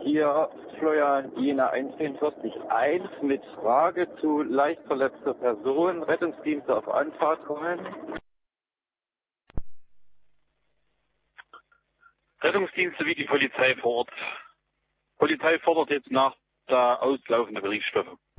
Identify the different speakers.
Speaker 1: Hier Florian Jena 141 mit Frage zu leicht verletzter Person. Rettungsdienste auf Anfahrt kommen.
Speaker 2: Rettungsdienste wie die Polizei vor Ort. Polizei fordert jetzt nach der auslaufenden Berichtstoffe.